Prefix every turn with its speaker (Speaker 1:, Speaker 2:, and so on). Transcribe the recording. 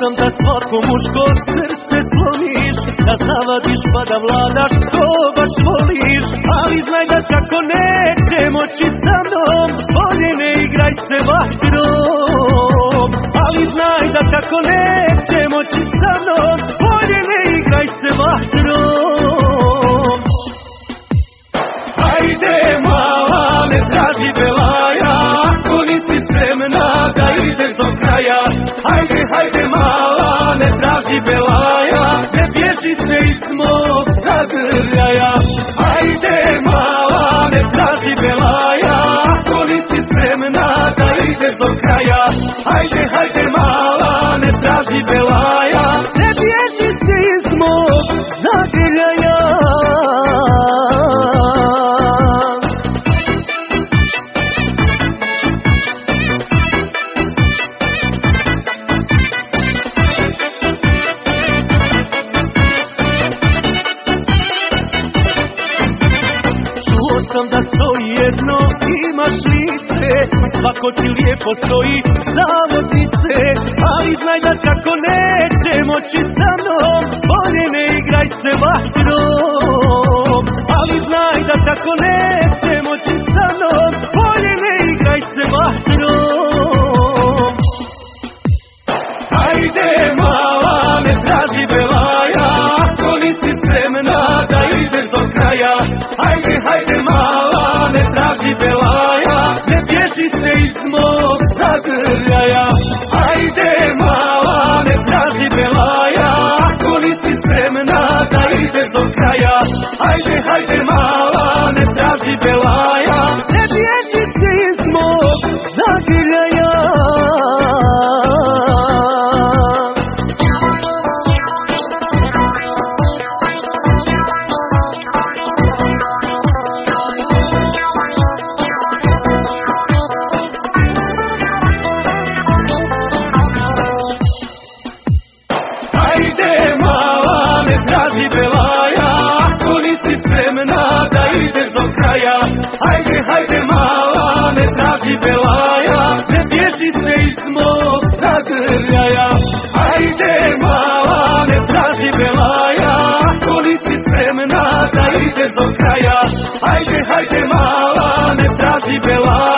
Speaker 1: sam da svako muško srce slomiš, da zavadiš pa da vladaš ko baš voliš. Ali znaj da kako neće moći sa mnom, bolje ne igraj se vatrom. Ali znaj da kako neće moći sa mnom, bolje ne igraj se vatrom. Hajde mala, ne traži belaja, ako nisi spremna da ideš do kraja. Hajde, hajde mala, ne traži belaja, ne bježi se iz mog zagrljaja. Hajde mala, ne traži belaja, ako nisi spremna da ideš do kraja. Hajde, hajde mala, ne traži belaja, ne bježi se iz mog zagrljaja. Sam da stoji jedno, imaš lice, svako ti lijepo stoji zavodnice. Ali znaj da kako neće moći sa mnom, bolje ne igraj se vatrom. Ali znaj da kako neće moći sa mnom, bolje ne igraj se vatrom. Hajde mala, ne traži belaja, ako nisi spremna da ideš do kraja. Hajde, hajde mala, ne traži belaja, ne bježi se iz mog zagrljaja. Hajde mala, ne traži belaja, ako nisi spremna da ideš do kraja. Hajde, hajde mala, ne traži belaja, ne bježi se iz mog zagrljaja. Hajde mala, ne traži belaja, ako nisi spremna da ideš do kraja. Hajde, hajde mala, ne traži belaja, ne bježi se iz mog zagrljaja. Hajde mala, ne traži belaja, ako nisi spremna da ideš do kraja. Hajde, hajde mala, ne traži belaja.